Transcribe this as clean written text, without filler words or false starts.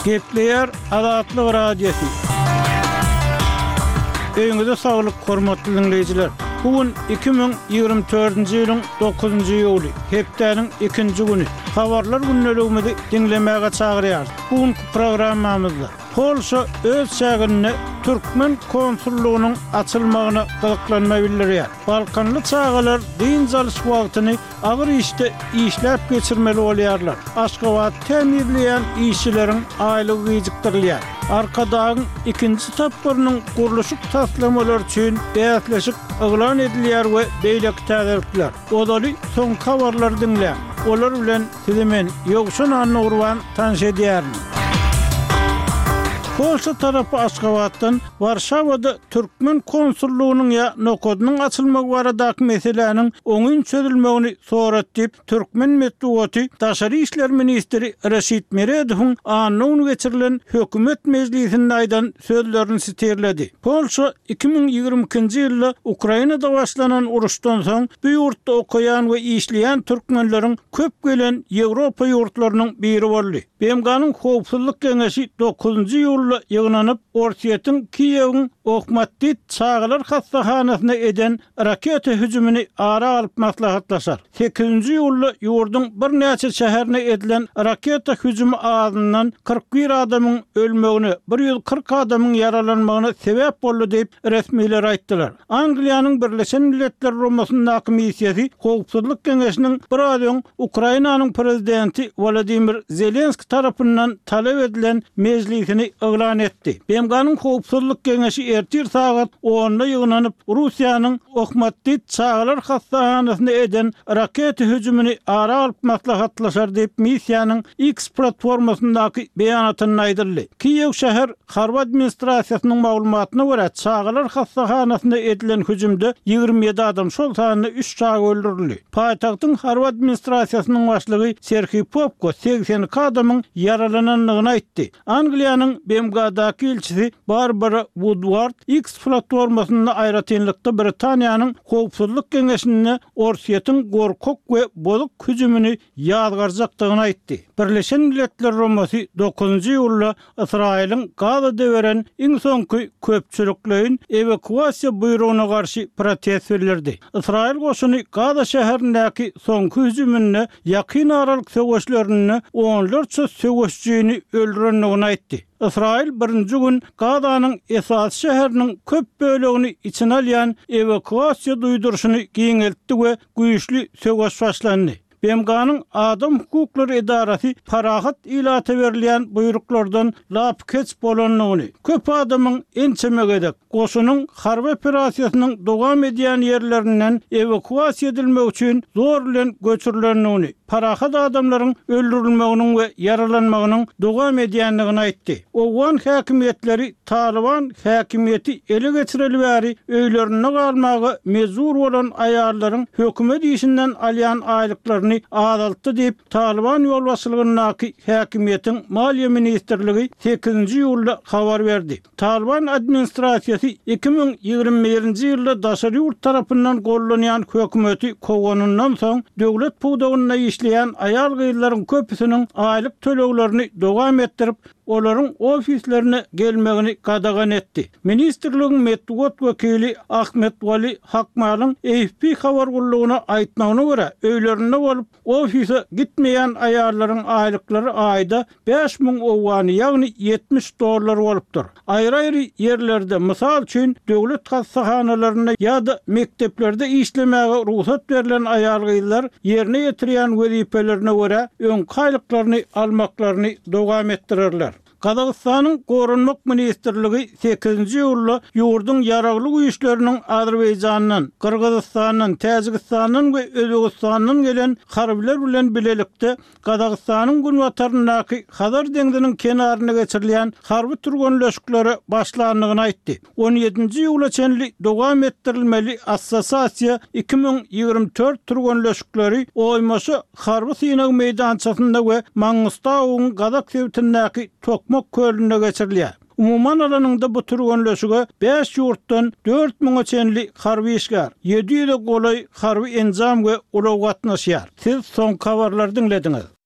Gepleyer Azatlyk Radiosu. Öňüňizde saglyk, hormatly dinleyijiler. Bugün 2024-nji ýylyň 9-njy ýuly, hepdeniň 2-nji güni. Habarlar günneligimizi dinlemäge çagyrýar. Bugünkü programmamyzda Polşa öz şäherine Türkmen konsullugynyň açylmagyna gylyklanma bildirýär. Balkanly çağalar diň jalyş wagtyny agyr işte işläp geçirmeli bolýarlar. Aşgabat temirleýän işçileriň aýlygy gijikdirilýär. Arkadagyň ikinji tapgyrynyň guruluşy taslamalary üçin bäýatleşik eglan edilýär we beýleki täzirlikler. Odaly soň habarlar dinleýär. Olar bilen sizi men Ýogşan Anurwan tanış edýärim. Polşa tarapy Aşgabatdan Warşawada Türkmen konsullugynyň ýa nokodynyň açylmagy baradaky meseleniň oňun çözülmegini sorat diýip Türkmen medeniýeti daşary işler ministri Reşit Meredowyň anyny geçirilen hökümet meclisinde aýdan sözlerini siterledi. Polşa 2022-nji ýylda Ukrainada başlanan uruşdan soň bu ýurtda okuyan we işleýän türkmenleriň köp gelen Ýewropa ýurtlarynyň biri boldy. BMG'nın Howpsuzlyk Keňeşi 9-njy ýylda ýygnanyp Orsiýetin Kiýewiň Okmatdyt çağlar hastahanasyna eden raketa hüjümini ara alyp maslahatlaşar. 8-nji ýylda ýurduň bir näçe şäherine edilen raketa hüjümi azyndan 41 adamyň ölmegine, 140 adamyň yaralanmagyna sebäp boldy diýip resmiler aýtdylar. Angliýanyň Birleşen Milletler Romasyndaky missiýasy Howpsuzlyk Keňeşiniň bir aýdan Ukrainanyň prezidenti Volodymyr Zelenski tarapyndan talep edilen meclisini eglan etdi. BMG'nın Howpsuzlyk Keňeşi ertir saat 10-da ýygnanyp Russiýanyň Okmatdyt çağlar hastahanasyna eden raketa hüjümini ara alyp maslahatlaşar diýip missiýanyň X platformasyndaky beýanatyny aýdyrdy. Kiýew şäher harby administrasiýasynyň maglumatyna görä çağlar hastahanasyna edilen hüjümde 27 adam, şol sanyny 3 çağa öldürildi. Paýtagtyň harby administrasiýasynyň başlygy Serhiy Popko 82 adamyň yaralananlygyny aýtdy. Angliýanyň BMG'daky elçisi Barbara Woodward X platformasynda aýratynlykda Britaniýanyň Howpsuzlyk Keňeşine Orsiýetin gorkok we bozuk hüjümini ýazgarjakdygyny aýtdy. Birleşen Milletler Romasy 9-njy ýylda Israýlyň Gaza deweren iň soňky köpçüliklerin evakuasiýa buyrugyna garşy protest bildirdi. Israýil goşuny Gaza şäherindäki soňky hüjümine ýakyn aralyk söwüşlerini onlarça söwüşçüni öldürenligini aýtdy. Israýil birinji gün Gazanyň esas şäheriniň köp bölegini içine alýan evakuasiýa duýdurşyny giňeltdi we güýçli söwüş başlandy. BMG'nın Adam Hukuklary Edarasy parahat ilata berilýän buyruklardan lap keç bolanlygyny, köp adamyň ençemegede goşunyň harby operasiýasynyň dowam edýän ýerlerinden evakuasiýa edilmek üçin zor bilen göçürilenligini, parahat adamlaryň öldürilmeginiň we yaralanmagynyň dowam edýänligini aýtdy. Owgan häkimetleri Taliban häkimiýeti ele geçireli bäri öýlerine galmagy mezur bolan aýallaryň hökümet işinden alýan aýlyklaryny azaltdy diýip Taliban ýolbaşçylygynyňky häkimiýetiň Maliýe ministrligi 8-nji ýylda habar berdi. Taliban administrasiýasy 2021-nji ýylda daşary ýurt tarapyndan gollanýan hökümeti kowanyndan soň döwlet puwdagyna işleýän aýal gyýlaryň köpüsiniň aýlyk töleglerini dowam etdirip olaryň ofislerine gelmegini gadagan etdi. Ministrligiň medeniýet wekili Ahmet Wali Hakmalyň AFP habar gullugyna aýtmagyna görä, öýlerinde bolup ofise gitmeýän aýallaryň aýlyklary aýda 5000 owany, ýagny $70 bolupdyr. Aýry-aýry ýerlerde, mysal üçin döwlet hastahanalaryna ýa-da mekteplerde işlemäge ruhsat berilen aýal gyýlar ýerine ýetirýän wezipelerine görä öň gaýlyklaryny almaklaryny dowam etdirirler. Kazakstanyň Gorunmak Ministrligi 8-nji ýylda ýurdun ýaragly güýçleriniň Azerbaýjanyň, Kyrgyzstanyň, Täjikistanyň we Özbegistanyň gelen harbiler bilen bilelikde Kazakstanyň günwataryndaky Hazar deňdiniň kenaryna geçirilýän harby turganlaşyklary başlandygyny aýtdy. 17-nji ýyla çenli dowam etdirilmeli assosiasiýa 2024 turganlaşyklary oýmasy harby synaw meýdançasynda we Mangystawuň Gazak sewtindäki Tokmak kölünde geçirilýär. Umuman alanında bu turganlaşyga 5 ýurtdan 4000 çenli harby işgär, 700 golay harby enzam we ulug gatnaşýar. Siz soň habarlar dinlediňiz.